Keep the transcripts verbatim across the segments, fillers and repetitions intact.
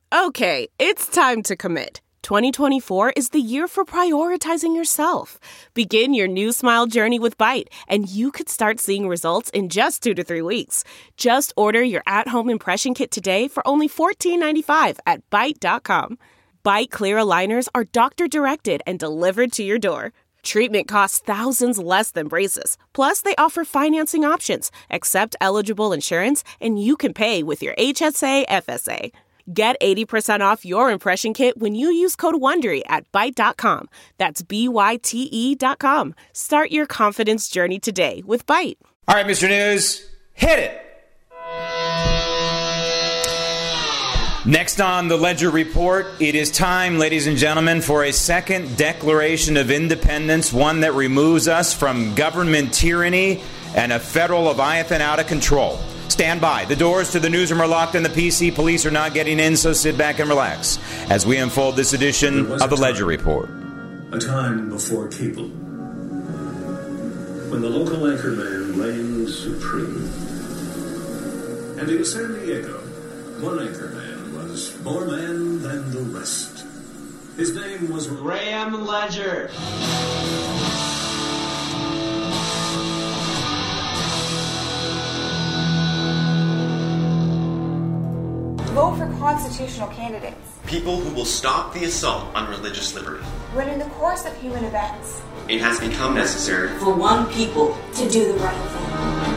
Okay, it's time to commit. twenty twenty-four is the year for prioritizing yourself. Begin your new smile journey with Byte, and you could start seeing results in just two to three weeks. Just order your at-home impression kit today for only fourteen ninety-five at byte dot com. Byte Clear aligners are doctor-directed and delivered to your door. Treatment costs thousands less than braces. Plus, they offer financing options, accept eligible insurance, and you can pay with your H S A F S A. Get eighty percent off your impression kit when you use code WONDERY at byte dot com. That's B Y T E dot com. Start your confidence journey today with Byte. All right, Mister News, hit it. Next on the Ledger Report, it is time, ladies and gentlemen, for a second Declaration of Independence, one that removes us from government tyranny and a federal Leviathan out of control. Stand by. The doors to the newsroom are locked and the P C police are not getting in, so sit back and relax as we unfold this edition of the Ledger Report. A time before cable, when the local anchorman reigned supreme. And in San Diego, one anchorman was more man than the rest. His name was Graham Ledger. Vote for constitutional candidates. People who will stop the assault on religious liberty. When in the course of human events, it has become necessary for one people to do the right thing.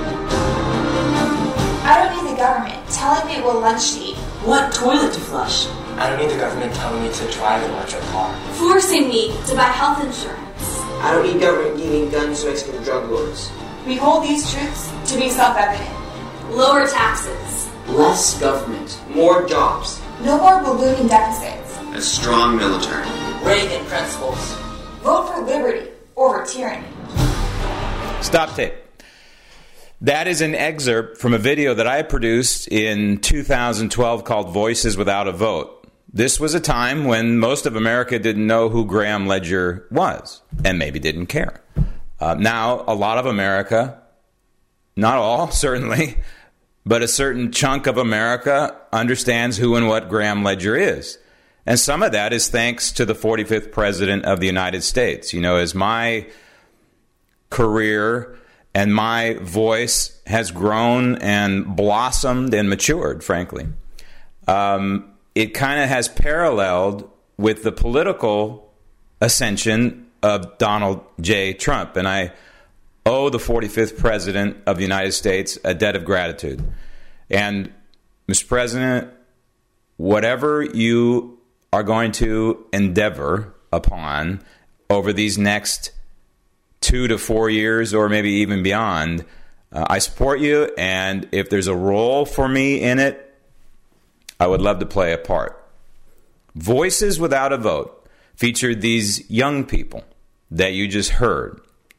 I don't need the government telling me what lunch to eat, what toilet to flush. I don't need the government telling me to drive an electric car, forcing me to buy health insurance. I don't need government giving guns to Mexican drug lords. We hold these truths to be self-evident. Lower taxes, less government, more jobs, no more ballooning deficits, a strong military, Reagan principles. Vote for liberty over tyranny. Stop tape. That is an excerpt from a video that I produced in two thousand twelve called Voices Without a Vote. This was a time when most of America didn't know who Graham Ledger was and maybe didn't care. Uh, now, a lot of America, not all, certainly, but a certain chunk of America understands who and what Graham Ledger is. And some of that is thanks to the forty-fifth President of the United States. You know, as my career and my voice has grown and blossomed and matured, frankly, um, it kind of has paralleled with the political ascension of Donald J. Trump. And I owe the forty-fifth President of the United States a debt of gratitude. And, Mister President, whatever you are going to endeavor upon over these next two to four years or maybe even beyond, uh, I support you, and if there's a role for me in it, I would love to play a part. Voices Without a Vote featured these young people that you just heard.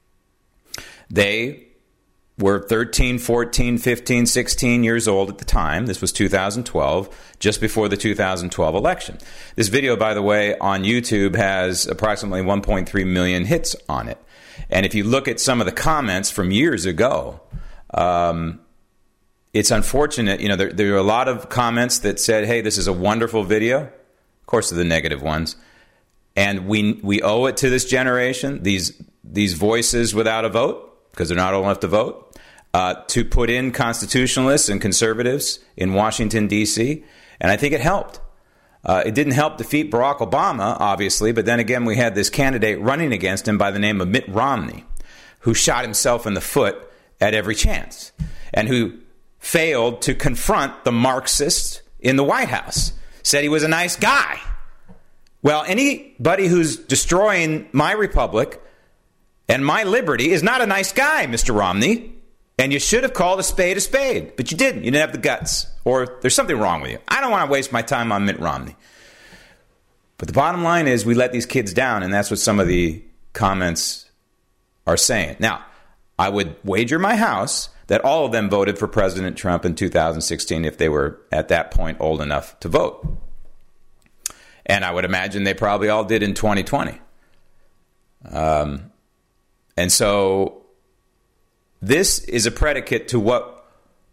They were thirteen, fourteen, fifteen, sixteen years old at the time. This was two thousand twelve, just before the two thousand twelve election. This video, by the way, on YouTube has approximately one point three million hits on it. And if you look at some of the comments from years ago, um, it's unfortunate. You know, there, there are a lot of comments that said, hey, this is a wonderful video. Of course, they're the negative ones. And we we owe it to this generation, these these voices without a vote, because they're not old enough to vote, uh, to put in constitutionalists and conservatives in Washington, D C. And I think it helped. Uh, it didn't help defeat Barack Obama, obviously, but then again, we had this candidate running against him by the name of Mitt Romney, who shot himself in the foot at every chance, and who failed to confront the Marxists in the White House, said he was a nice guy. Well, anybody who's destroying my republic and my liberty is not a nice guy, Mister Romney. And you should have called a spade a spade, but you didn't. You didn't have the guts, or there's something wrong with you. I don't want to waste my time on Mitt Romney. But the bottom line is we let these kids down, and that's what some of the comments are saying. Now, I would wager my house that all of them voted for President Trump in two thousand sixteen if they were at that point old enough to vote. And I would imagine they probably all did in twenty twenty. Um, and so this is a predicate to what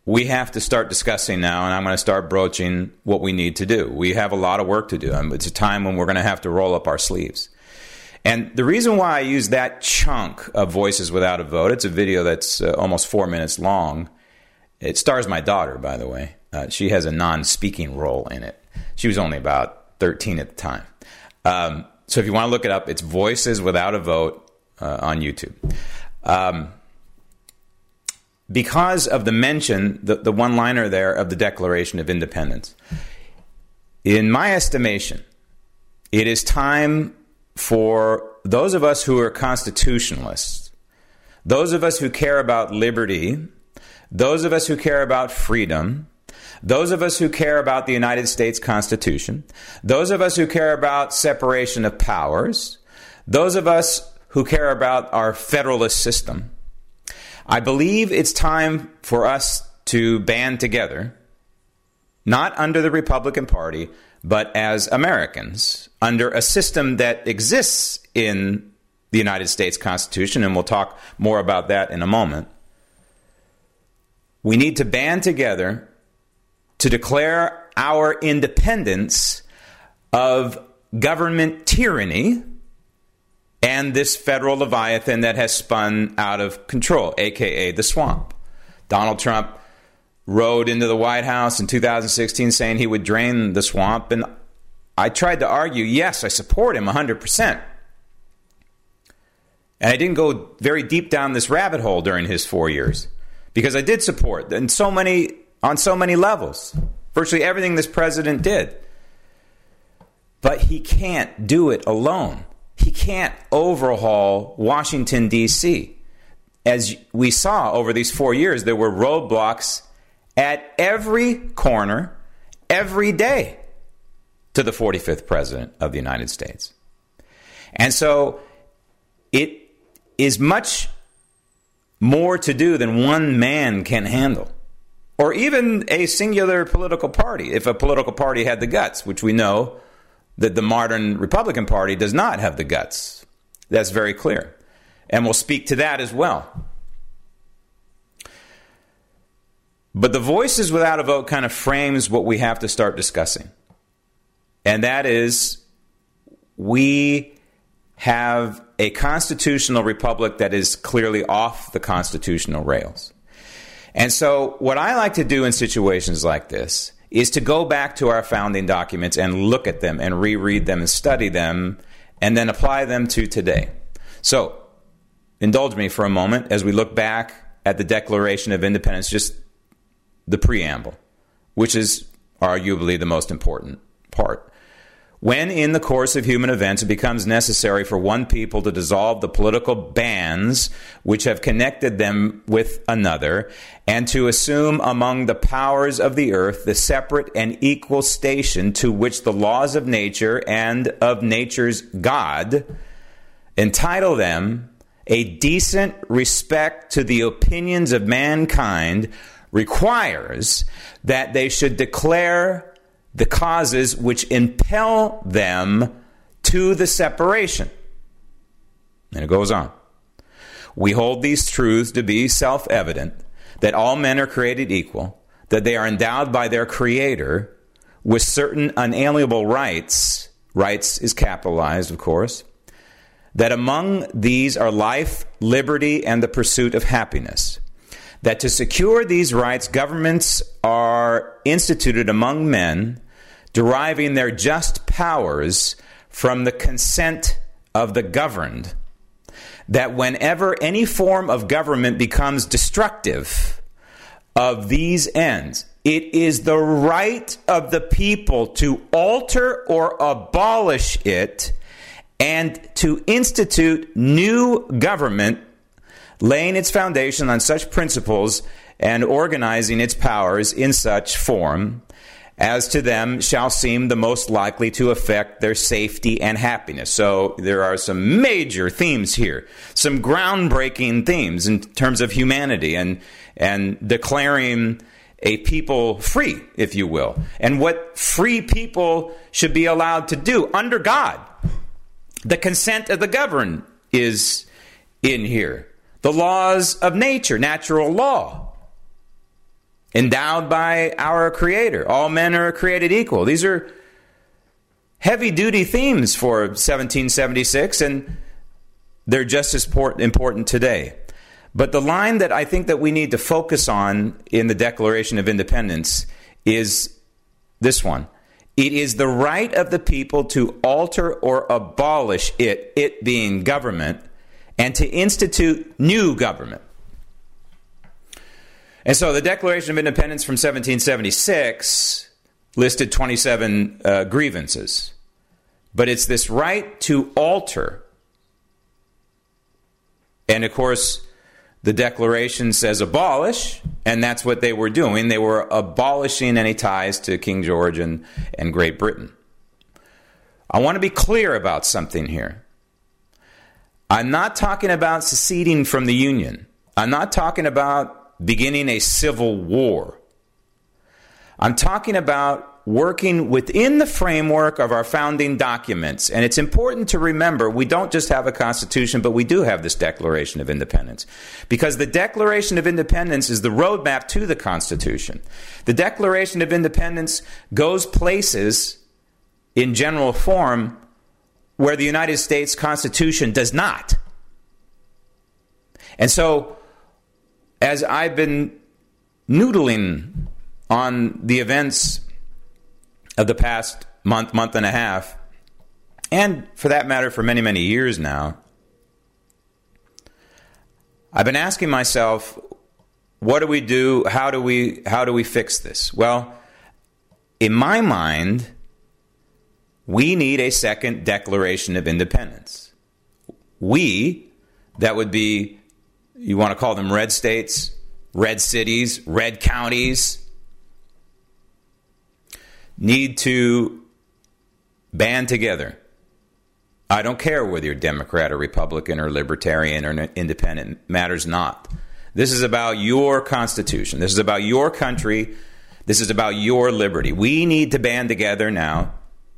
we have to start discussing now, and I'm going to start broaching what we need to do. We have a lot of work to do, and it's a time when we're going to have to roll up our sleeves. And the reason why I use that chunk of Voices Without a Vote, it's a video that's uh, almost four minutes long. It stars my daughter, by the way. Uh, she has a non-speaking role in it. She was only about thirteen at the time. Um, so if you want to look it up, it's Voices Without a Vote uh, on YouTube. Um, because of the mention, the, the one-liner there of the Declaration of Independence, in my estimation, it is time for those of us who are constitutionalists, those of us who care about liberty, those of us who care about freedom, those of us who care about the United States Constitution, those of us who care about separation of powers, those of us who care about our federalist system, I believe it's time for us to band together, not under the Republican Party, but as Americans, under a system that exists in the United States Constitution, and we'll talk more about that in a moment. We need to band together to declare our independence of government tyranny and this federal leviathan that has spun out of control, a k a the swamp. Donald Trump rode into the White House in two thousand sixteen saying he would drain the swamp, and I tried to argue, yes, I support him one hundred percent. And I didn't go very deep down this rabbit hole during his four years, because I did support in so many, on so many levels, virtually everything this president did. But he can't do it alone. He can't overhaul Washington, D C As we saw over these four years, there were roadblocks at every corner, every day, to the forty-fifth president of the United States. And so it is much more to do than one man can handle, or even a singular political party, if a political party had the guts, which we know that the modern Republican Party does not have the guts. That's very clear. And we'll speak to that as well. But the Voices Without a Vote kind of frames what we have to start discussing. And that is, we have a constitutional republic that is clearly off the constitutional rails. And so what I like to do in situations like this is to go back to our founding documents and look at them and reread them and study them and then apply them to today. So indulge me for a moment as we look back at the Declaration of Independence, just the preamble, which is arguably the most important part. When in the course of human events it becomes necessary for one people to dissolve the political bands which have connected them with another, and to assume among the powers of the earth the separate and equal station to which the laws of nature and of nature's God entitle them, a decent respect to the opinions of mankind requires that they should declare the causes which impel them to the separation. And it goes on. We hold these truths to be self-evident, that all men are created equal, that they are endowed by their Creator with certain unalienable rights. Rights is capitalized, of course. That among these are life, liberty, and the pursuit of happiness. That to secure these rights, governments are instituted among men, deriving their just powers from the consent of the governed. That whenever any form of government becomes destructive of these ends, it is the right of the people to alter or abolish it and to institute new government, laying its foundation on such principles and organizing its powers in such form as to them shall seem the most likely to affect their safety and happiness. So there are some major themes here, some groundbreaking themes in terms of humanity and and declaring a people free, if you will, and what free people should be allowed to do under God. The consent of the governed is in here. The laws of nature, natural law. endowed by our Creator. All men are created equal. These are heavy-duty themes for seventeen seventy-six, and they're just as important today. But the line that I think that we need to focus on in the Declaration of Independence is this one. It is the right of the people to alter or abolish it, it being government, and to institute new government. And so the Declaration of Independence from seventeen seventy-six listed twenty-seven uh, grievances. But it's this right to alter. And of course, the Declaration says abolish, and that's what they were doing. They were abolishing any ties to King George and, and Great Britain. I want to be clear about something here. I'm not talking about seceding from the Union. I'm not talking about beginning a civil war. I'm talking about working within the framework of our founding documents. And it's important to remember, we don't just have a Constitution, but we do have this Declaration of Independence. Because the Declaration of Independence is the roadmap to the Constitution. The Declaration of Independence goes places in general form where the United States Constitution does not. And so, as I've been noodling on the events of the past month, month and a half, and for that matter, for many, many years now, I've been asking myself, what do we do? How do we, how do we fix this? Well, in my mind, we need a second Declaration of Independence. We, that would be, you want to call them red states, red cities, red counties, need to band together. I don't care whether you're Democrat or Republican or Libertarian or Independent. It matters not. This is about your Constitution. This is about your country. This is about your liberty. We need to band together now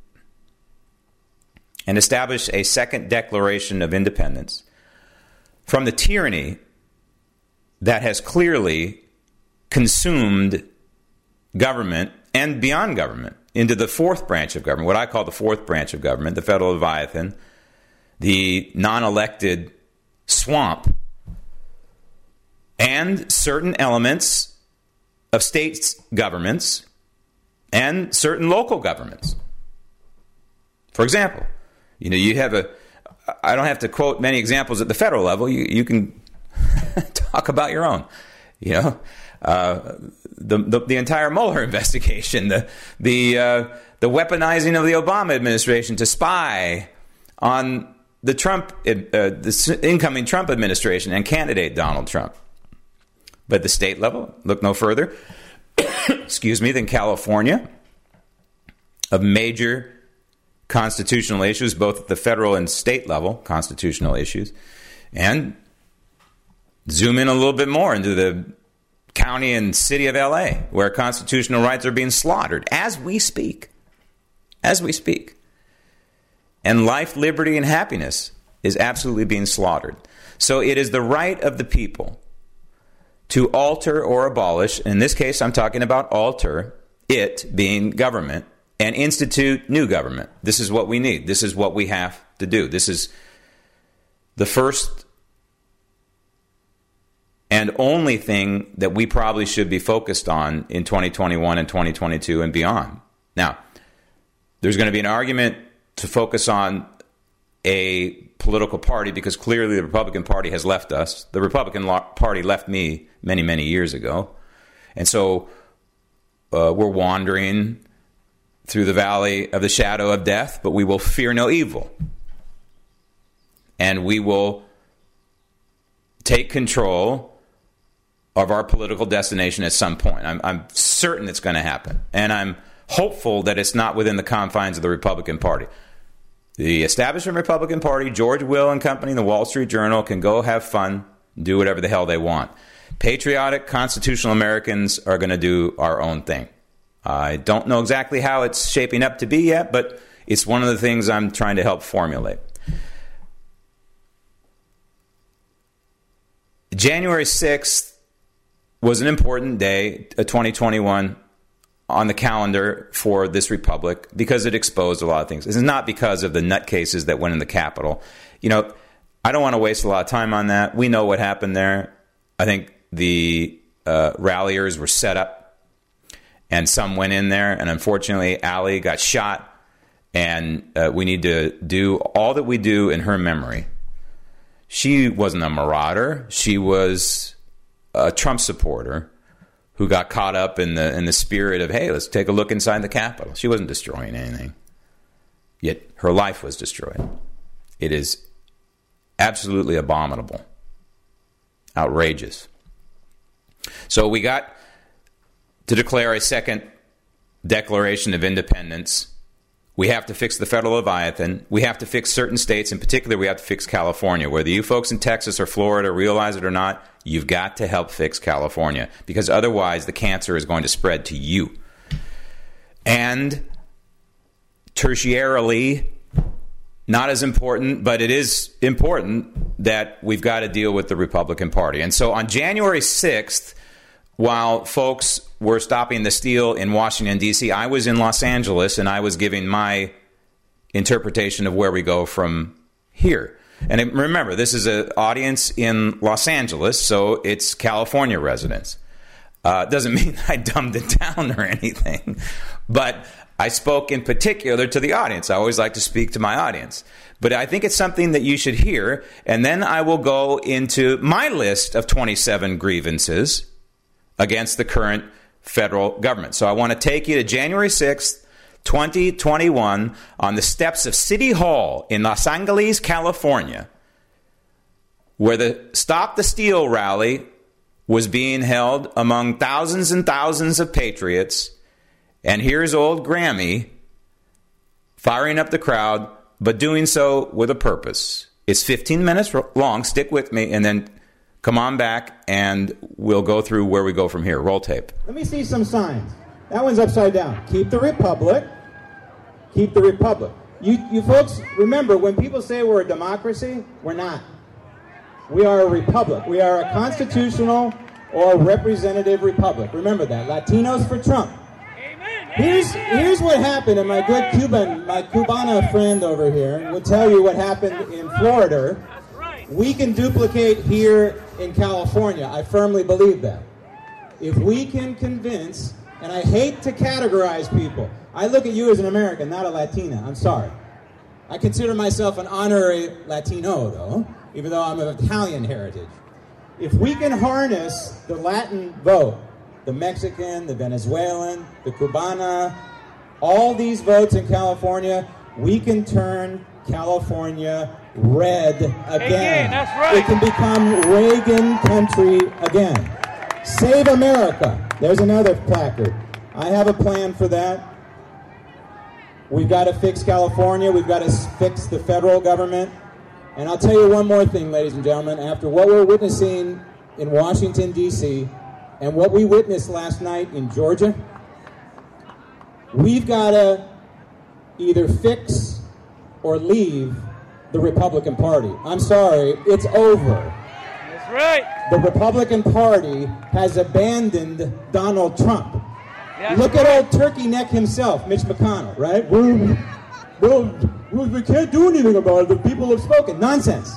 and establish a second Declaration of Independence from the tyranny that has clearly consumed government and beyond government into the fourth branch of government, what I call the fourth branch of government, the federal Leviathan, the non-elected swamp, and certain elements of state governments and certain local governments. For example, you know, you have a, I don't have to quote many examples at the federal level. You, you can talk about your own, you know. Uh, the, the the entire Mueller investigation, the the uh, the weaponizing of the Obama administration to spy on the Trump, uh, the incoming Trump administration and candidate Donald Trump. But at the state level, look no further, excuse me, than California, of major constitutional issues, both at the federal and state level, constitutional issues, and zoom in a little bit more into the county and city of L A, where constitutional rights are being slaughtered as we speak. As we speak. And life, liberty, and happiness is absolutely being slaughtered. So it is the right of the people to alter or abolish, in this case I'm talking about alter, it being government, and institute new government. This is what we need. This is what we have to do. This is the first and only thing that we probably should be focused on in twenty twenty-one and twenty twenty-two and beyond. Now, there's going to be an argument to focus on a political party because clearly the Republican Party has left us. The Republican Party left me many, many years ago. And so uh, we're wandering through the valley of the shadow of death, but we will fear no evil. And we will take control of our political destination at some point. I'm, I'm certain it's going to happen. And I'm hopeful that it's not within the confines of the Republican Party. The establishment Republican Party, George Will and company, the Wall Street Journal, can go have fun, do whatever the hell they want. Patriotic, constitutional Americans are going to do our own thing. I don't know exactly how it's shaping up to be yet, but it's one of the things I'm trying to help formulate. January sixth was an important day, uh, twenty twenty-one, on the calendar for this republic because it exposed a lot of things. This is not because of the nutcases that went in the Capitol. You know, I don't want to waste a lot of time on that. We know what happened there. I think the uh, ralliers were set up, and some went in there, and unfortunately, Allie got shot, and uh, we need to do all that we do in her memory. She wasn't a marauder. She was a Trump supporter who got caught up in the in the spirit of, hey, let's take a look inside the Capitol. She wasn't destroying anything. Yet her life was destroyed. It is absolutely abominable. Outrageous. So we got to declare a second Declaration of Independence. We have to fix the federal Leviathan. We have to fix certain states. In particular, we have to fix California. Whether you folks in Texas or Florida realize it or not, you've got to help fix California, because otherwise the cancer is going to spread to you. And tertiarily, not as important, but it is important that we've got to deal with the Republican Party. And so on January sixth, while folks were stopping the steal in Washington, D C, I was in Los Angeles, and I was giving my interpretation of where we go from here. And it, remember, this is an audience in Los Angeles, so it's California residents. Uh, doesn't mean I dumbed it down or anything, but I spoke in particular to the audience. I always like to speak to my audience. But I think it's something that you should hear, and then I will go into my list of twenty-seven grievances against the current federal government. So I want to take you to January sixth, twenty twenty-one, on the steps of City Hall in Los Angeles, California, where the Stop the Steal rally was being held among thousands and thousands of patriots. And here's old Grammy firing up the crowd, but doing so with a purpose. It's fifteen minutes long. Stick with me, and then come on back, and we'll go through where we go from here. Roll tape. Let me see some signs. That one's upside down. Keep the republic. Keep the republic. You, you folks, remember, when people say we're a democracy, we're not. We are a republic. We are a constitutional or representative republic. Remember that. Latinos for Trump. Here's, here's what happened, and my good Cuban, my Cubana friend over here will tell you what happened in Florida. We can duplicate here in California. I firmly believe that. If we can convince, and I hate to categorize people. I look at you as an American, not a Latina. I'm sorry. I consider myself an honorary Latino, though, even though I'm of Italian heritage. If we can harness the Latin vote, the Mexican, the Venezuelan, the Cubana, all these votes in California, we can turn California red again. Again, that's right. It can become Reagan country again. Save America. There's another placard. I have a plan for that. We've got to fix California. We've got to fix the federal government. And I'll tell you one more thing, ladies and gentlemen. After what we're witnessing in Washington, D C, and what we witnessed last night in Georgia, we've got to either fix or leave the Republican Party. I'm sorry, it's over. That's right. The Republican Party has abandoned Donald Trump. That's Look right. at old turkey neck himself, Mitch McConnell, right? Well, well, we can't do anything about it. The people have spoken. Nonsense.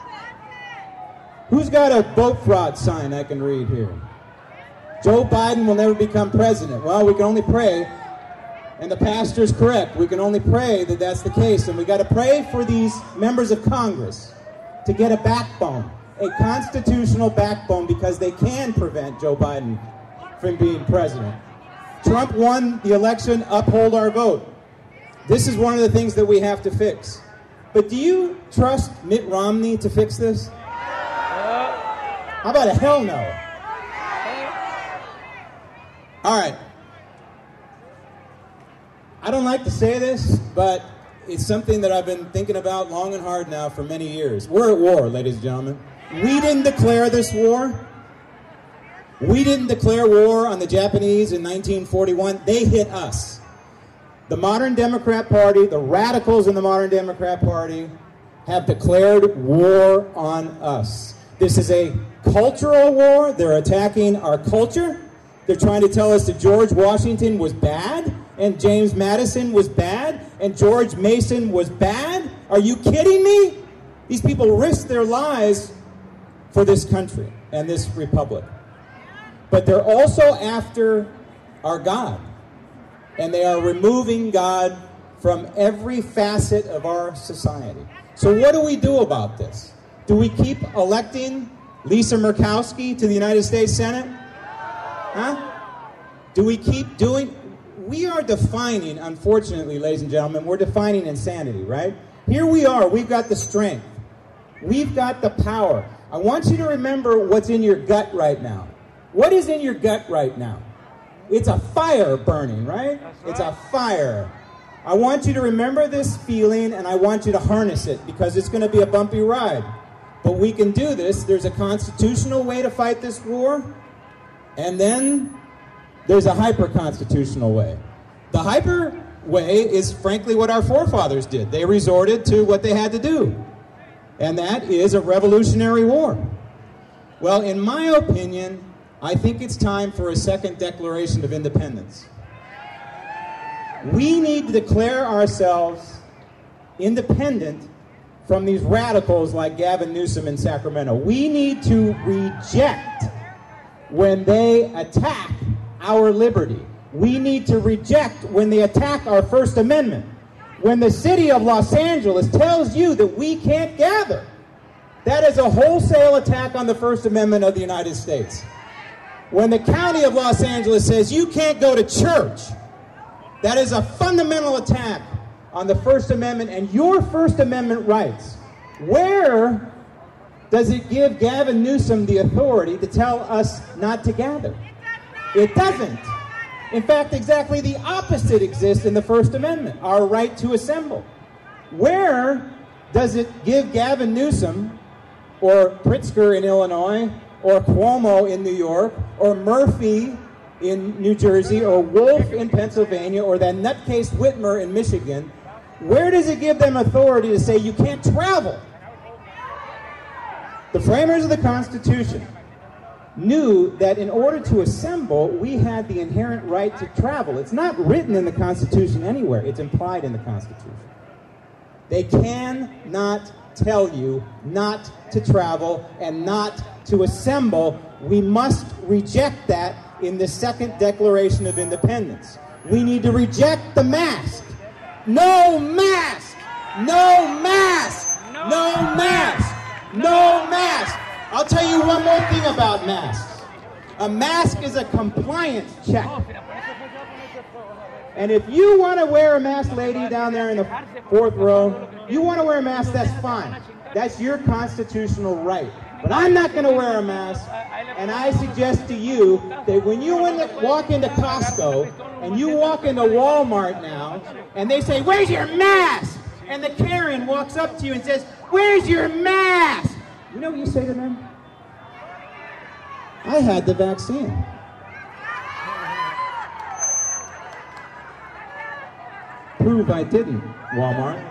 Who's got a vote fraud sign I can read here? Joe Biden will never become president. Well, we can only pray, and the pastor's correct. We can only pray that that's the case, and we got to pray for these members of Congress to get a backbone, a constitutional backbone, because they can prevent Joe Biden from being president. Trump won the election. Uphold our vote. This is one of the things that we have to fix. But do you trust Mitt Romney to fix this? How about a hell no? All right. I don't like to say this, but it's something that I've been thinking about long and hard now for many years. We're at war, ladies and gentlemen. We didn't declare this war. We didn't declare war on the Japanese in nineteen forty-one. They hit us. The modern Democrat Party, the radicals in the modern Democrat Party, have declared war on us. This is a cultural war. They're attacking our culture. They're trying to tell us that George Washington was bad, and James Madison was bad, and George Mason was bad. Are you kidding me? These people risked their lives for this country and this republic. But they're also after our God. And they are removing God from every facet of our society. So what do we do about this? Do we keep electing Lisa Murkowski to the United States Senate? Huh? Do we keep doing... We are defining, unfortunately, ladies and gentlemen, we're defining insanity, right? Here we are. We've got the strength. We've got the power. I want you to remember what's in your gut right now. What is in your gut right now? It's a fire burning, right? Right. It's a fire. I want you to remember this feeling, and I want you to harness it, because it's going to be a bumpy ride. But we can do this. There's a constitutional way to fight this war, and then there's a hyper-constitutional way. The hyper way is, frankly, what our forefathers did. They resorted to what they had to do, and that is a revolutionary war. Well, in my opinion, I think it's time for a second Declaration of Independence. We need to declare ourselves independent from these radicals like Gavin Newsom in Sacramento. We need to reject when they attack our liberty. We need to reject when they attack our First Amendment. When the city of Los Angeles tells you that we can't gather, that is a wholesale attack on the First Amendment of the United States. When the county of Los Angeles says you can't go to church, that is a fundamental attack on the First Amendment and your First Amendment rights. Where does it give Gavin Newsom the authority to tell us not to gather? It doesn't. In fact, exactly the opposite exists in the First Amendment, our right to assemble. Where does it give Gavin Newsom, or Pritzker in Illinois, or Cuomo in New York, or Murphy in New Jersey, or Wolf in Pennsylvania, or that nutcase Whitmer in Michigan, where does it give them authority to say you can't travel? The framers of the Constitution knew that in order to assemble, we had the inherent right to travel. It's not written in the Constitution anywhere. It's implied in the Constitution. They cannot tell you not to travel and not to assemble. We must reject that in the Second Declaration of Independence. We need to reject the mask. No mask! No mask! No mask! No mask! I'll tell you one more thing about masks. A mask is a compliance check. And if you want to wear a mask, lady down there in the fourth row, you want to wear a mask, that's fine. That's your constitutional right. But I'm not going to wear a mask, and I suggest to you that when you walk into Costco and you walk into Walmart now, and they say, "Where's your mask?" and the Karen walks up to you and says, "Where's your mask?" You know what you say to them? I had the vaccine. Prove I didn't, Walmart.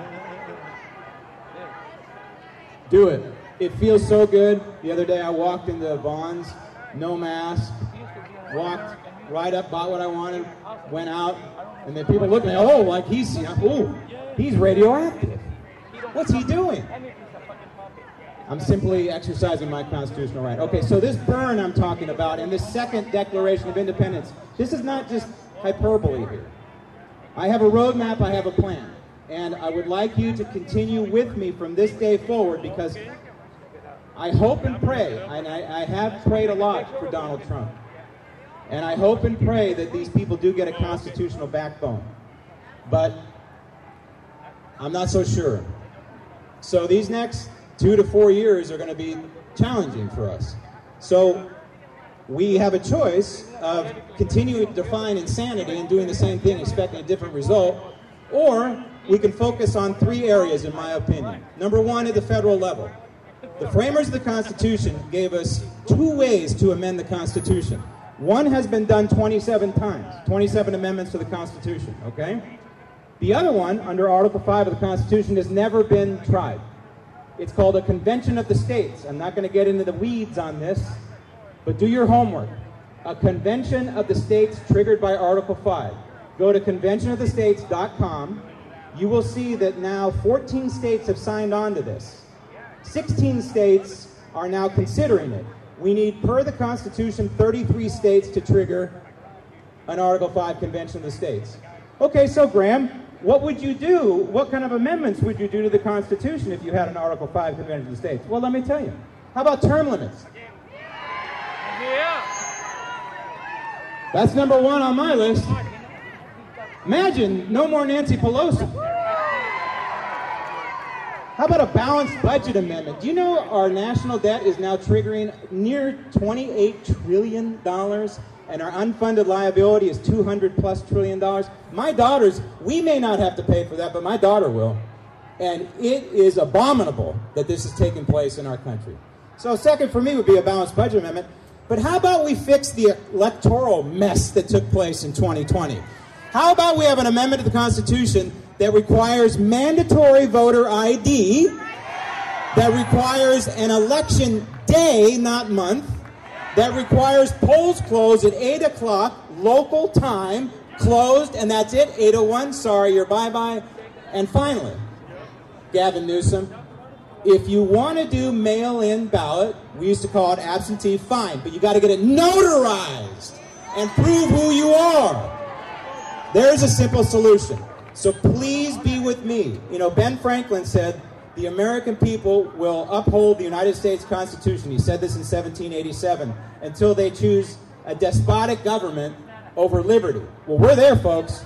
Do it. It feels so good. The other day I walked into Vons, no mask, walked right up, bought what I wanted, went out, and then people look at me, oh, like he's, oh, he's radioactive. What's he doing? I'm simply exercising my constitutional right. Okay, so this burn I'm talking about in this Second Declaration of Independence, this is not just hyperbole here. I have a roadmap, I have a plan. And I would like you to continue with me from this day forward, because I hope and pray, and I, I have prayed a lot for Donald Trump, and I hope and pray that these people do get a constitutional backbone. But I'm not so sure. So these next two to four years are going to be challenging for us. So we have a choice of continuing to define insanity and doing the same thing, expecting a different result, or we can focus on three areas, in my opinion. Number one, at the federal level. The framers of the Constitution gave us two ways to amend the Constitution. One has been done twenty-seven times, twenty-seven amendments to the Constitution, okay? The other one, under Article five of the Constitution, has never been tried. It's called a Convention of the States. I'm not going to get into the weeds on this, but do your homework. A Convention of the States triggered by Article five. Go to convention of the states dot com. You will see that now fourteen states have signed on to this. sixteen states are now considering it. We need, per the Constitution, thirty-three states to trigger an Article five Convention of the States. Okay, so Graham, what would you do? What kind of amendments would you do to the Constitution if you had an Article five Convention of the States? Well, let me tell you. How about term limits? Yeah. That's number one on my list. Imagine no more Nancy Pelosi. How about a balanced budget amendment? Do you know our national debt is now triggering near twenty-eight trillion dollars, and our unfunded liability is two hundred plus trillion dollars? My daughters, we may not have to pay for that, but my daughter will. And it is abominable that this is taking place in our country. So second for me would be a balanced budget amendment. But how about we fix the electoral mess that took place in twenty twenty? How about we have an amendment to the Constitution that requires mandatory voter I D, that requires an election day, not month, that requires polls closed at eight o'clock, local time, closed, and that's it, eight oh one, sorry, you're bye-bye. And finally, Gavin Newsom, if you want to do mail-in ballot, we used to call it absentee, fine, but you got to get it notarized and prove who you are. There's a simple solution. So please be with me. You know, Ben Franklin said, the American people will uphold the United States Constitution. He said this in seventeen eighty-seven, until they choose a despotic government over liberty. Well, we're there, folks.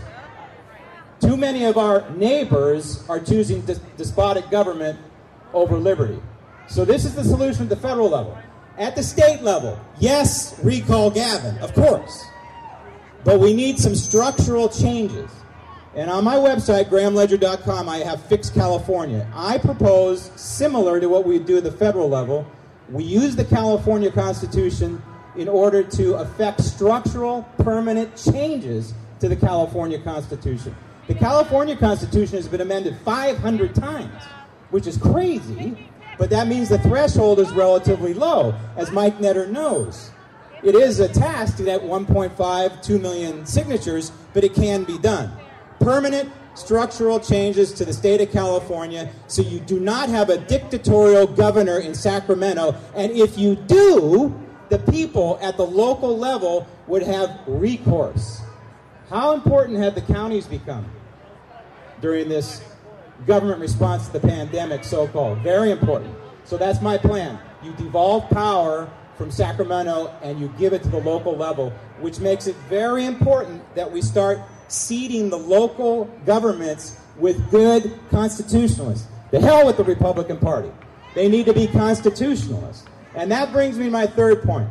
Too many of our neighbors are choosing des- despotic government over liberty. So this is the solution at the federal level. At the state level, yes, recall Gavin, of course. But we need some structural changes. And on my website, graham ledger dot com, I have Fix California. I propose, similar to what we do at the federal level, we use the California Constitution in order to effect structural, permanent changes to the California Constitution. The California Constitution has been amended five hundred times, which is crazy, but that means the threshold is relatively low, as Mike Netter knows. It is a task to get one point five, two million signatures, but it can be done. Permanent structural changes to the state of California so you do not have a dictatorial governor in Sacramento, and if you do, the people at the local level would have recourse. How important have the counties become during this government response to the pandemic, so-called? Very important. So that's my plan. You devolve power from Sacramento and you give it to the local level, which makes it very important that we start seeding the local governments with good constitutionalists. The hell with the Republican Party. They need to be constitutionalists. And that brings me to my third point.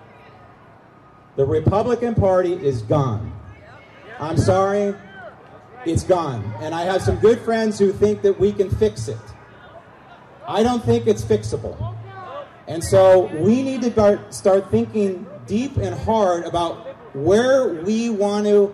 The Republican Party is gone. I'm sorry, it's gone. And I have some good friends who think that we can fix it. I don't think it's fixable. And so we need to start thinking deep and hard about where we want to,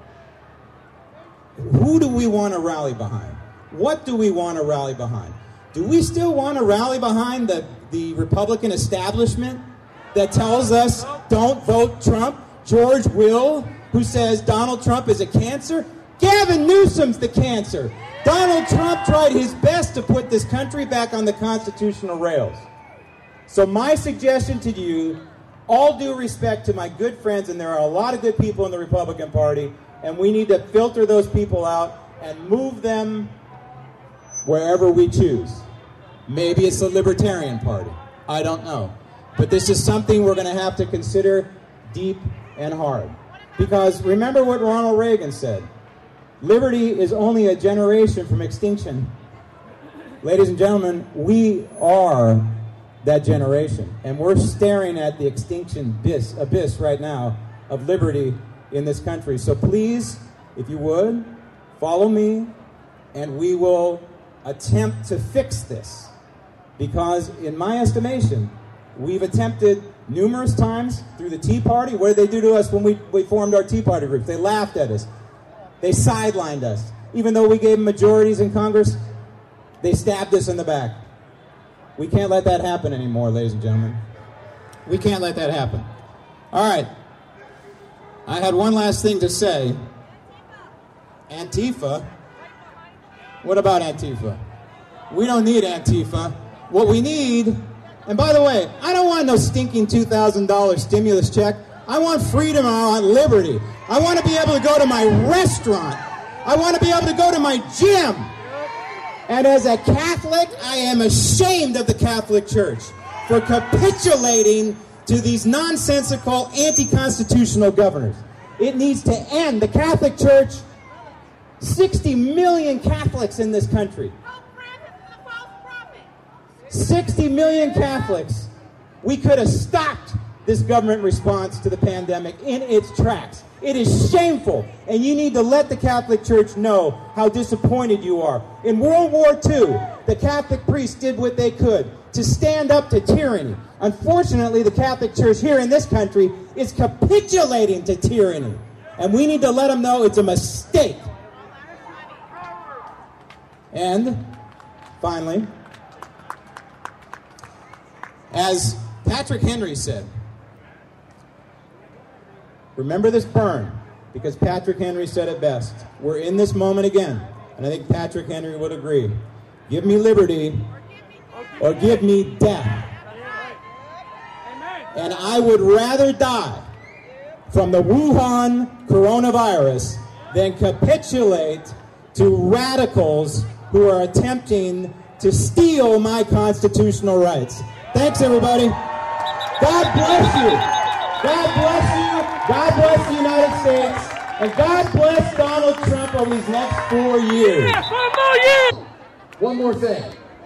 who do we want to rally behind? What do we want to rally behind? Do we still want to rally behind the, the Republican establishment that tells us don't vote Trump? George Will, who says Donald Trump is a cancer? Gavin Newsom's the cancer. Donald Trump tried his best to put this country back on the constitutional rails. So my suggestion to you, all due respect to my good friends, and there are a lot of good people in the Republican Party, and we need to filter those people out and move them wherever we choose. Maybe it's the Libertarian Party. I don't know. But this is something we're going to have to consider deep and hard. Because remember what Ronald Reagan said. Liberty is only a generation from extinction. Ladies and gentlemen, we are that generation. And we're staring at the extinction abyss, abyss right now of liberty in this country. So please, if you would, follow me, and we will attempt to fix this. Because in my estimation, we've attempted numerous times through the Tea Party. What did they do to us when we, we formed our Tea Party groups? They laughed at us. They sidelined us. Even though we gave them majorities in Congress, they stabbed us in the back. We can't let that happen anymore, ladies and gentlemen. We can't let that happen. All right. I had one last thing to say. Antifa? What about Antifa? We don't need Antifa. What we need, and by the way, I don't want no stinking two thousand dollars stimulus check. I want freedom, I want liberty. I want to be able to go to my restaurant. I want to be able to go to my gym. And as a Catholic, I am ashamed of the Catholic Church for capitulating to these nonsensical, anti-constitutional governors. It needs to end. The Catholic Church, sixty million Catholics in this country. sixty million Catholics. We could have stopped this government response to the pandemic in its tracks. It is shameful, and you need to let the Catholic Church know how disappointed you are. In World War Two, the Catholic priests did what they could to stand up to tyranny. Unfortunately, the Catholic Church here in this country is capitulating to tyranny, and we need to let them know it's a mistake. And, finally, as Patrick Henry said, remember this burn, because Patrick Henry said it best. We're in this moment again, and I think Patrick Henry would agree. Give me liberty or give me death. And I would rather die from the Wuhan coronavirus than capitulate to radicals who are attempting to steal my constitutional rights. Thanks, everybody. God bless you. God bless you. God bless the United States. And God bless Donald Trump over these next four years. Yeah, four more years. One more thing.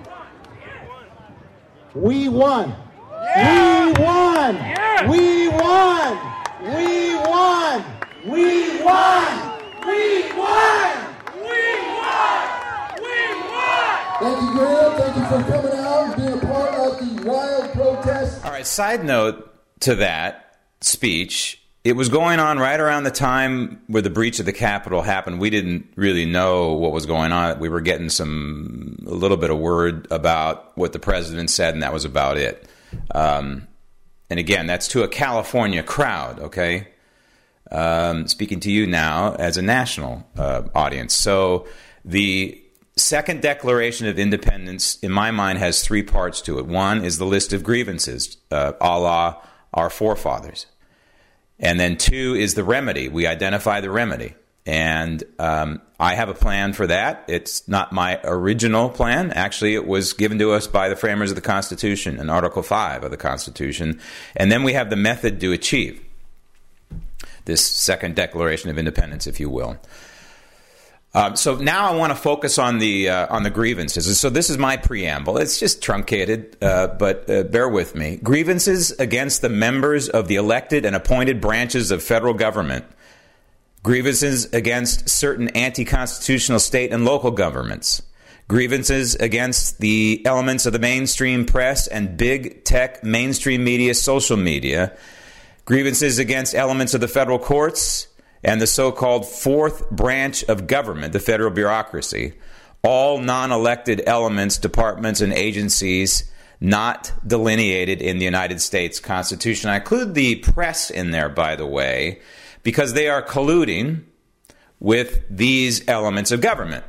We won. Yeah. We won. Yeah. We won. We won. We won. We won. We won. We won. Thank you, Graham. Thank you for coming out and being a part of the wild protest. All right, side note to that speech. It was going on right around the time where the breach of the Capitol happened. We didn't really know what was going on. We were getting some, a little bit of word about what the president said, and that was about it. Um, and again, that's to a California crowd, okay? Um, speaking to you now as a national uh, audience. So the second Declaration of Independence, in my mind, has three parts to it. One is the list of grievances, uh, a la our forefathers. And then two is the remedy. We identify the remedy. And um, I have a plan for that. It's not my original plan. Actually, it was given to us by the framers of the Constitution in Article five of the Constitution. And then we have the method to achieve this second Declaration of Independence, if you will. Um, so now I want to focus on the uh, on the grievances. So this is my preamble. It's just truncated, uh, but uh, bear with me. Grievances against the members of the elected and appointed branches of federal government. Grievances against certain anti-constitutional state and local governments. Grievances against the elements of the mainstream press and big tech mainstream media, social media. Grievances against elements of the federal courts and the so-called fourth branch of government, the federal bureaucracy, all non-elected elements, departments, and agencies not delineated in the United States Constitution. I include the press in there, by the way, because they are colluding with these elements of government.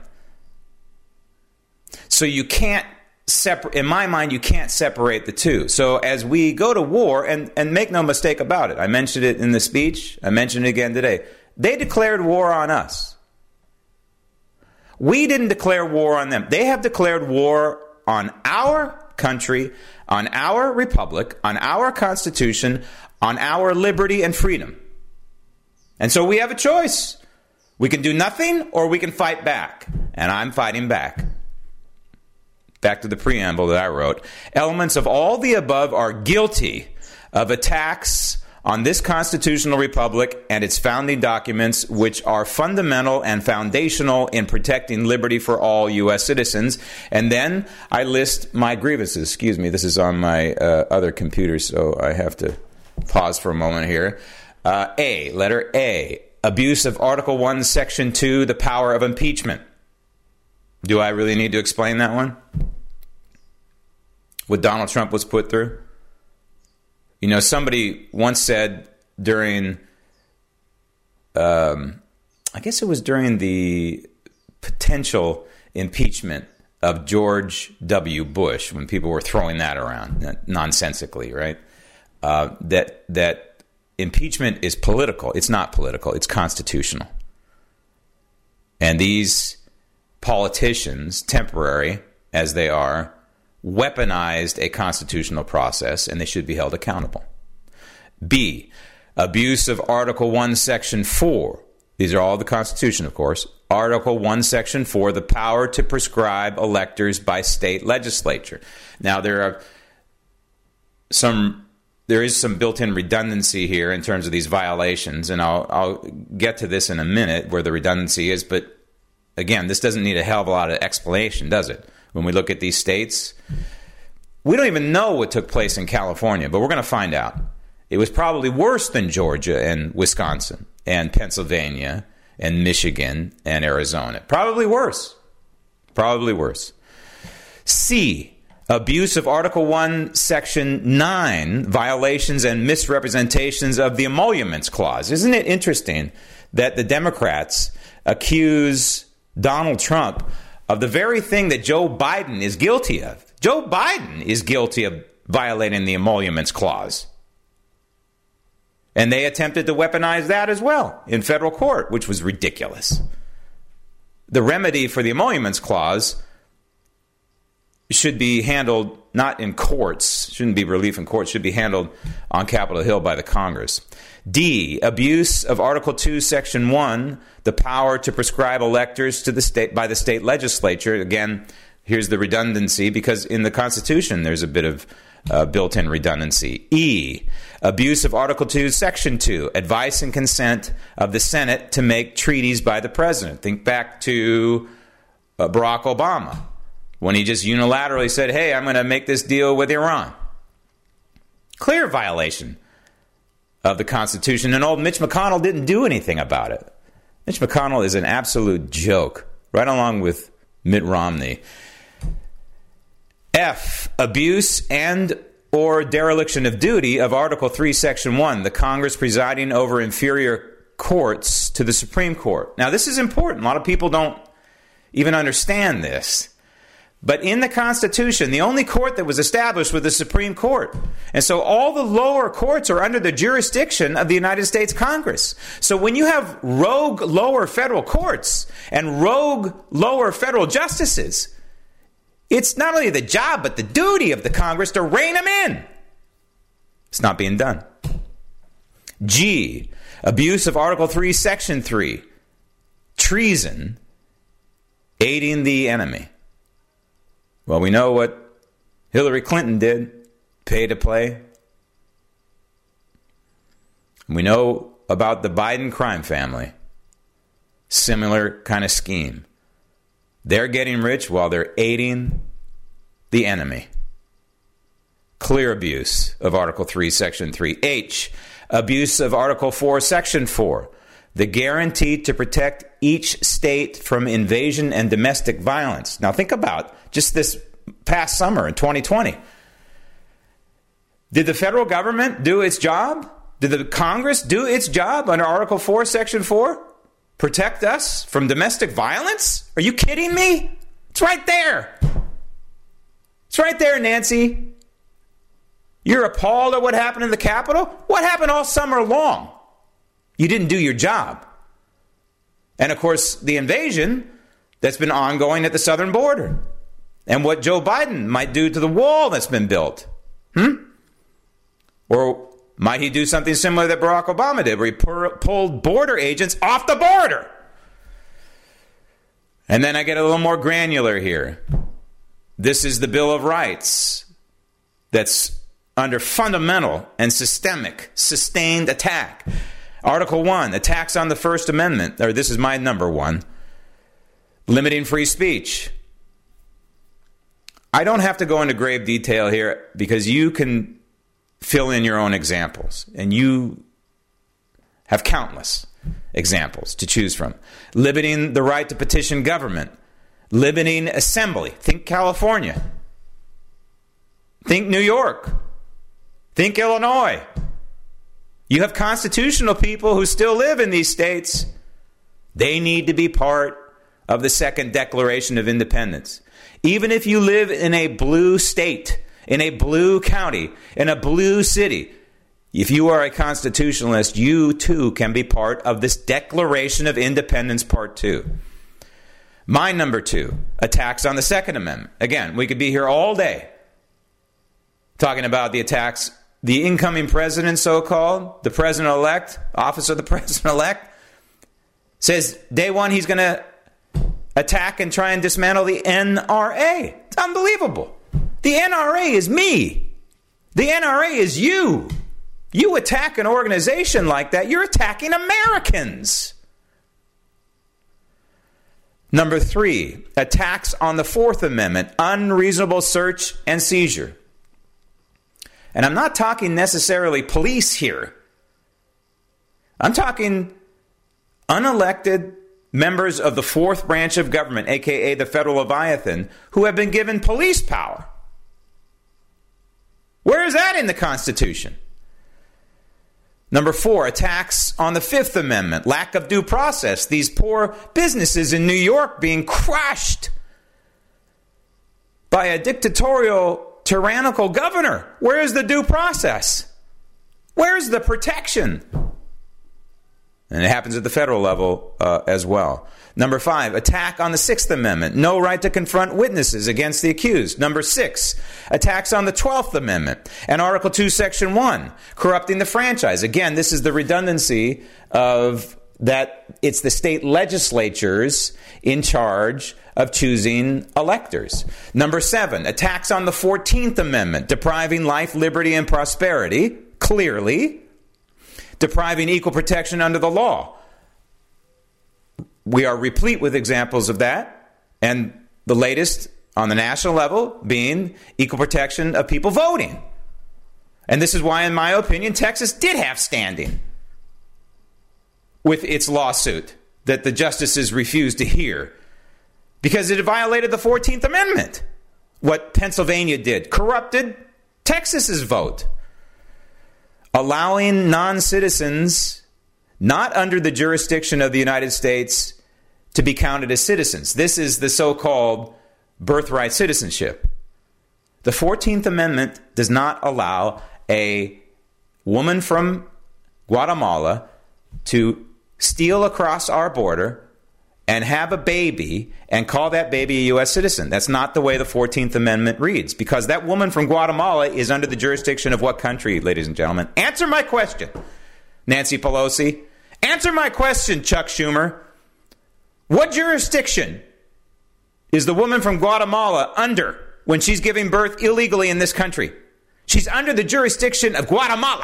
So you can't separate, in my mind, you can't separate the two. So as we go to war, and, and make no mistake about it, I mentioned it in the speech, I mentioned it again today, they declared war on us. We didn't declare war on them. They have declared war on our country, on our republic, on our Constitution, on our liberty and freedom. And so we have a choice. We can do nothing or we can fight back. And I'm fighting back. Back to the preamble that I wrote. Elements of all the above are guilty of attacks on this constitutional republic and its founding documents, which are fundamental and foundational in protecting liberty for all U S citizens. And then I list my grievances. Excuse me, this is on my uh, other computer, so I have to pause for a moment here. Uh, A, letter A, abuse of Article one, Section two, the power of impeachment. Do I really need to explain that one? what Donald Trump was put through? You know, somebody once said during, um, I guess it was during the potential impeachment of George W. Bush, when people were throwing that around nonsensically, right? Uh, that that impeachment is political. It's not political. It's constitutional. And these politicians, temporary as they are, weaponized a constitutional process, and they should be held accountable. B, abuse of Article one, Section four. These are all the Constitution, of course. Article one, Section four, the power to prescribe electors by state legislature. Now, there are some, there is some built-in redundancy here in terms of these violations, and I'll, I'll get to this in a minute where the redundancy is, but again, this doesn't need a hell of a lot of explanation, does it? When we look at these states, we don't even know what took place in California, but we're going to find out. It was probably worse than Georgia and Wisconsin and Pennsylvania and Michigan and Arizona. Probably worse. Probably worse. C, abuse of Article one, Section nine, violations and misrepresentations of the Emoluments Clause. Isn't it interesting that the Democrats accuse Donald Trump of the very thing that Joe Biden is guilty of? Joe Biden is guilty of violating the Emoluments Clause. And they attempted to weaponize that as well in federal court, which was ridiculous. The remedy for the Emoluments Clause should be handled not in courts, shouldn't be relief in courts, should be handled on Capitol Hill by the Congress. D, abuse of Article two, Section one, the power to prescribe electors to the state by the state legislature. Again, here's the redundancy, because in the Constitution there's a bit of uh, built-in redundancy. E, abuse of Article two, Section two, advice and consent of the Senate to make treaties by the president. Think back to uh, Barack Obama, when he just unilaterally said, hey, I'm going to make this deal with Iran. Clear violation of the Constitution, and old Mitch McConnell didn't do anything about it. Mitch McConnell is an absolute joke, right along with Mitt Romney. F, abuse and or dereliction of duty of Article three, Section one, the Congress presiding over inferior courts to the Supreme Court. Now, this is important. A lot of people don't even understand this. But in the Constitution, the only court that was established was the Supreme Court. And so all the lower courts are under the jurisdiction of the United States Congress. So when you have rogue lower federal courts and rogue lower federal justices, it's not only the job but the duty of the Congress to rein them in. It's not being done. G, abuse of Article three, Section three, treason, aiding the enemy. Well, we know what Hillary Clinton did, pay to play. We know about the Biden crime family. Similar kind of scheme. They're getting rich while they're aiding the enemy. Clear abuse of Article three, Section three. H, abuse of Article four, Section four. The guarantee to protect each state from invasion and domestic violence. Now think about just this past summer in twenty twenty. Did the federal government do its job? Did the Congress do its job under Article four, Section four? Protect us from domestic violence? Are you kidding me? It's right there. It's right there, Nancy. You're appalled at what happened in the Capitol? What happened all summer long? You didn't do your job. And of course, the invasion that's been ongoing at the southern border. And what Joe Biden might do to the wall that's been built. Hmm? Or might he do something similar that Barack Obama did, where he pur- pulled border agents off the border? And then I get a little more granular here. This is the Bill of Rights that's under fundamental and systemic, sustained attack. Article one, attacks on the First Amendment, or this is my number one, limiting free speech. I don't have to go into grave detail here because you can fill in your own examples, and you have countless examples to choose from. Limiting the right to petition government, limiting assembly. Think California. Think New York. Think Illinois. You have constitutional people who still live in these states. They need to be part of the Second Declaration of Independence. Even if you live in a blue state, in a blue county, in a blue city, if you are a constitutionalist, you too can be part of this Declaration of Independence Part two. My number two, attacks on the Second Amendment. Again, we could be here all day talking about the attacks, the incoming president, so-called, the president-elect, office of the president-elect, says day one he's going to attack and try and dismantle the N R A. It's unbelievable. The N R A is me. The N R A is you. You attack an organization like that, you're attacking Americans. Number three, attacks on the Fourth Amendment, unreasonable search and seizure. And I'm not talking necessarily police here. I'm talking unelected members of the fourth branch of government, aka the federal Leviathan, who have been given police power. Where is that in the Constitution? Number four, attacks on the Fifth Amendment, lack of due process. These poor businesses in New York being crushed by a dictatorial, tyrannical governor. Where is the due process? Where is the protection? And it happens at the federal level uh, as well. Number five, attack on the Sixth Amendment. No right to confront witnesses against the accused. Number six, attacks on the Twelfth Amendment and Article two, Section one, corrupting the franchise. Again, this is the redundancy of that it's the state legislatures in charge of choosing electors. Number seven, attacks on the Fourteenth Amendment, depriving life, liberty, and prosperity, clearly. Depriving equal protection under the law. We are replete with examples of that, and the latest on the national level being equal protection of people voting. And this is why, in my opinion, Texas did have standing with its lawsuit that the justices refused to hear, because it violated the Fourteenth Amendment. What Pennsylvania did, corrupted Texas's vote. Allowing non-citizens not under the jurisdiction of the United States to be counted as citizens. This is the so-called birthright citizenship. The Fourteenth Amendment does not allow a woman from Guatemala to steal across our border and have a baby and call that baby a U S citizen. That's not the way the Fourteenth Amendment reads, because that woman from Guatemala is under the jurisdiction of what country, ladies and gentlemen? Answer my question, Nancy Pelosi. Answer my question, Chuck Schumer. What jurisdiction is the woman from Guatemala under when she's giving birth illegally in this country? She's under the jurisdiction of Guatemala.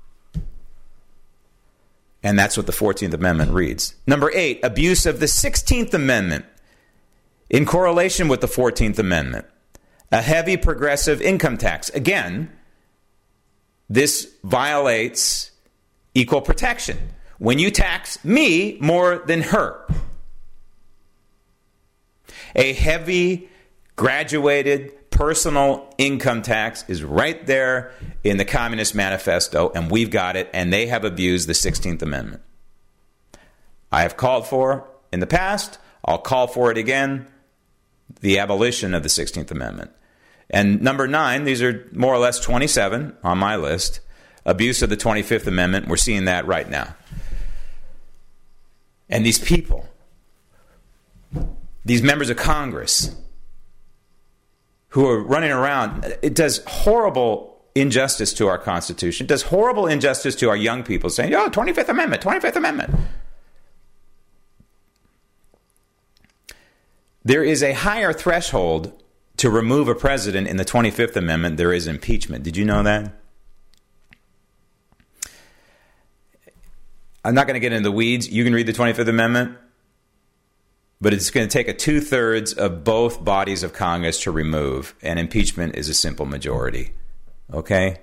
And that's what the Fourteenth Amendment reads. Number eight, abuse of the Sixteenth Amendment in correlation with the Fourteenth Amendment. A heavy progressive income tax. Again, this violates equal protection. When you tax me more than her. A heavy, graduated, personal income tax is right there in the Communist Manifesto, and we've got it, and they have abused the Sixteenth Amendment. I have called for in the past, I'll call for it again, the abolition of the Sixteenth Amendment. And number nine, these are more or less twenty-seven on my list, abuse of the twenty-fifth Amendment. We're seeing that right now. And these people, these members of Congress, who are running around, it does horrible injustice to our Constitution. It does horrible injustice to our young people saying, oh, twenty-fifth Amendment, twenty-fifth Amendment. There is a higher threshold to remove a president in the twenty-fifth Amendment there is impeachment. Did you know that? I'm not going to get into the weeds. You can read the twenty-fifth Amendment. But it's going to take a two-thirds of both bodies of Congress to remove, and impeachment is a simple majority. Okay?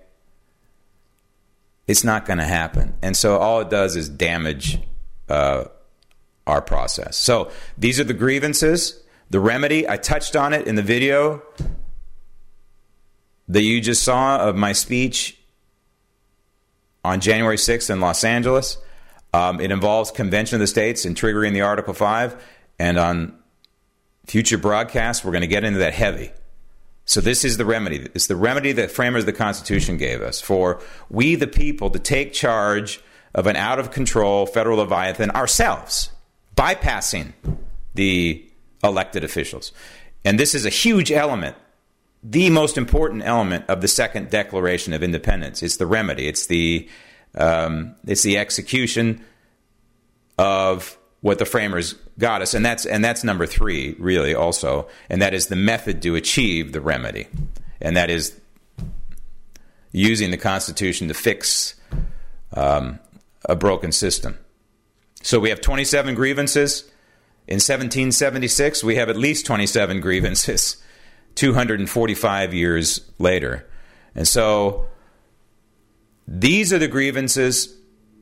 It's not going to happen. And so all it does is damage uh, our process. So these are the grievances. The remedy, I touched on it in the video. that you just saw of my speech on January sixth in Los Angeles. Um, it involves Convention of the States and triggering the Article five. And on future broadcasts, we're going to get into that heavy. So this is the remedy. It's the remedy that framers of the Constitution gave us for we the people to take charge of an out-of-control federal leviathan ourselves, bypassing the elected officials. And this is a huge element, the most important element of the Second Declaration of Independence. It's the remedy. It's the um, it's the execution of what the framers got us, and that's and that's number three, really, also, and that is the method to achieve the remedy, and that is using the Constitution to fix um, a broken system. So we have twenty-seven grievances. In seventeen seventy-six, we have at least twenty-seven grievances, two hundred forty-five years later. And so these are the grievances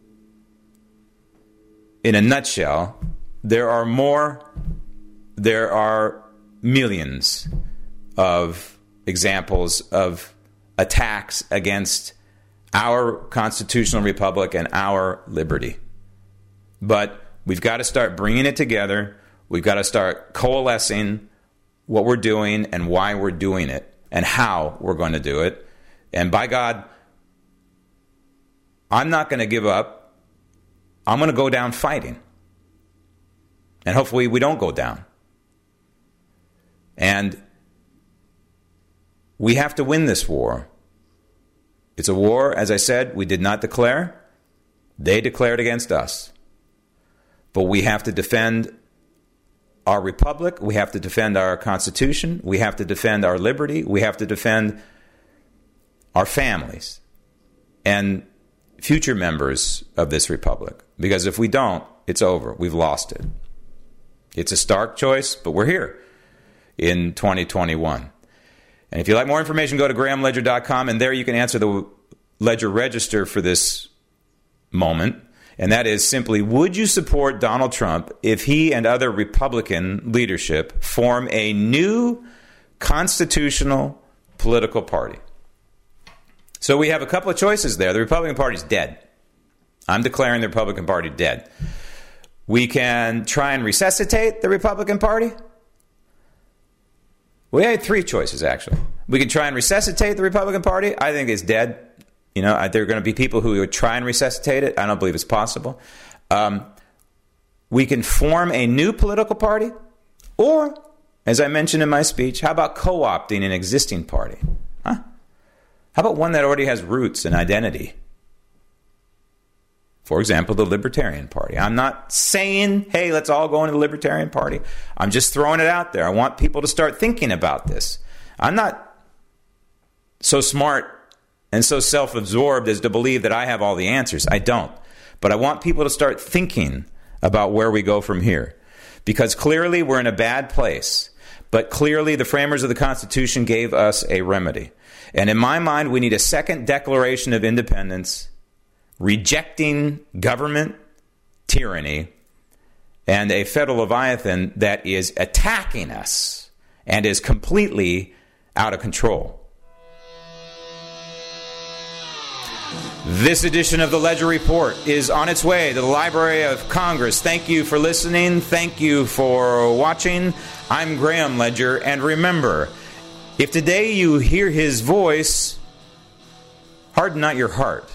in a nutshell. There are more, there are millions of examples of attacks against our constitutional republic and our liberty. But we've got to start bringing it together. We've got to start coalescing what we're doing and why we're doing it and how we're going to do it. And by God, I'm not going to give up. I'm going to go down fighting. And hopefully we don't go down. And we have to win this war. It's a war, as I said, we did not declare. They declared against us. But we have to defend our republic. We have to defend our Constitution. We have to defend our liberty. We have to defend our families and future members of this republic. Because if we don't, it's over. We've lost it. It's a stark choice, but we're here in twenty twenty-one. And if you'd like more information, go to graham ledger dot com, and there you can answer the Ledger Register for this moment. And that is simply, would you support Donald Trump if he and other Republican leadership form a new constitutional political party? So we have a couple of choices there. The Republican Party's dead. I'm declaring the Republican Party dead. We can try and resuscitate the Republican Party. We had three choices, actually. We can try and resuscitate the Republican Party. I think it's dead. You know, there are going to be people who would try and resuscitate it. I don't believe it's possible. Um, we can form a new political party. Or, as I mentioned in my speech, how about co-opting an existing party? Huh? How about one that already has roots and identity? For example, the Libertarian Party. I'm not saying, hey, let's all go into the Libertarian Party. I'm just throwing it out there. I want people to start thinking about this. I'm not so smart and so self-absorbed as to believe that I have all the answers. I don't. But I want people to start thinking about where we go from here. Because clearly we're in a bad place. But clearly the framers of the Constitution gave us a remedy. And in my mind, we need a second Declaration of Independence rejecting government tyranny and a federal leviathan that is attacking us and is completely out of control. This edition of the Ledger Report is on its way to the Library of Congress. Thank you for listening. Thank you for watching. I'm Graham Ledger, and remember, if today you hear his voice, harden not your heart.